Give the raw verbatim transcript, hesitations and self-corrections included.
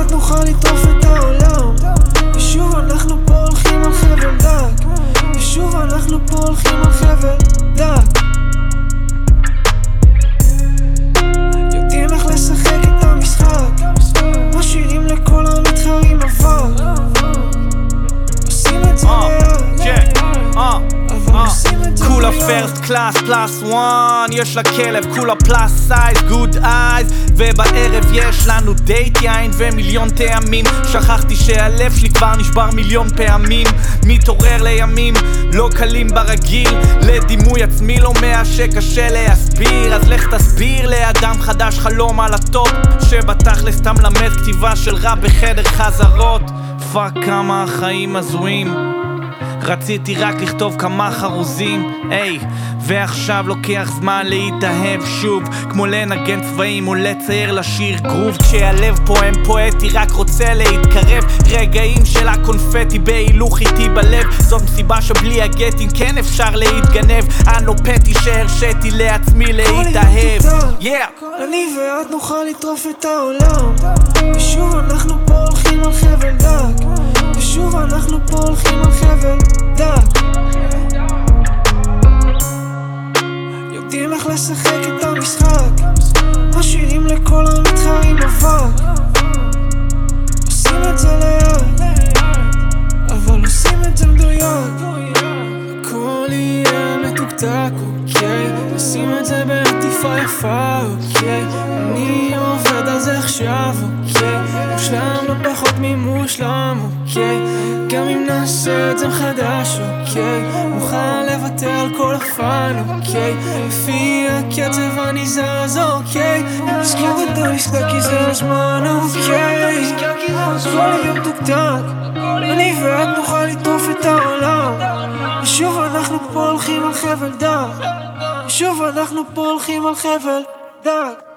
ואת נוכל לטרוף את העולם. ושוב אנחנו פה הולכים על חבל דק. ושוב אנחנו פה הולכים על חבל דק. יודעים איך לשחק את המשחק. משאירים לכל המתחרים אבל עושים את זה לאט. אבל עושים את זה כולה פרסט קלאס פלאס וואן, יש לה כלב כולה פלאס סייז גוד אייז, ובערב יש לנו דייט יין ומיליון טעמים. שכחתי שהלב שלי כבר נשבר מיליון פעמים. מתעורר לימים לא קלים ברגיל, לדימוי עצמי לא מאה שקשה להסביר. אז לך תסביר לאדם חדש חלום על הטופ, שבתכלס סתם למד כתיבה של רב בחדר חזרות. פאק כמה החיים הזויים, רציתי רק לכתוב כמה חרוזים, היי, ועכשיו לוקח זמן להתאהב שוב, כמו לנגן צבעים או לצייר לשיר גרוב. כשהלב פועם פואטי רק רוצה להתקרב, רגעים של הקונפטי בהילוך איתי בלב. זאת מסיבה שבלי הגטים כן אפשר להתגנב. אני לא פטי שהרשיתי לעצמי להתאהב. אני ואת נוכל לטרוף את העולם. ושוב אנחנו פה הולכים על חבל דק. ושוב אנחנו פה הולכים על חבל דק. יודעים איך לשחק את המשחק. משאירים לכל המתחרים אבל עושים את זה לאט. אבל עושים את זה מדויק. הכל יהיה מתוקתק, אוקיי. עושים את זה בעטיפה יפה, אוקיי. אני עובד על זה עכשיו, אוקיי. מושלם לא פחות ממושלם, אוקיי. גם אם נעשה את זה מחדש, אוקיי. מוכן לוותר על כל הפן, אוקיי. לפי הקצב אני זז, אוקיי. נזכיר את העסקה כי זה הזמן, אוקיי. הכל יהיה מתוקתק. אני ואת נוכל לטרוף את העולם. ושוב אנחנו פה הולכים על חבל דק. ושוב אנחנו פה הולכים על חבל דק.